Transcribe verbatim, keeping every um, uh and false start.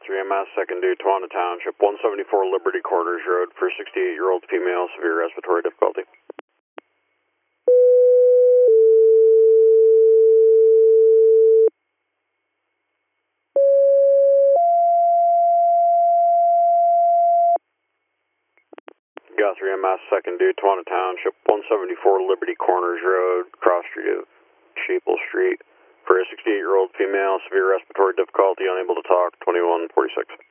three M S, second due, Tawana Township, one seventy-four Liberty Corners Road for sixty-eight-year-old female, severe respiratory difficulty. Guthrie M S, second due, Tawana Township, one seventy-four Liberty Corners Road, cross street of Sheeple Street, for a sixty-eight-year-old female, severe respiratory difficulty, unable to talk, twenty-one forty-six.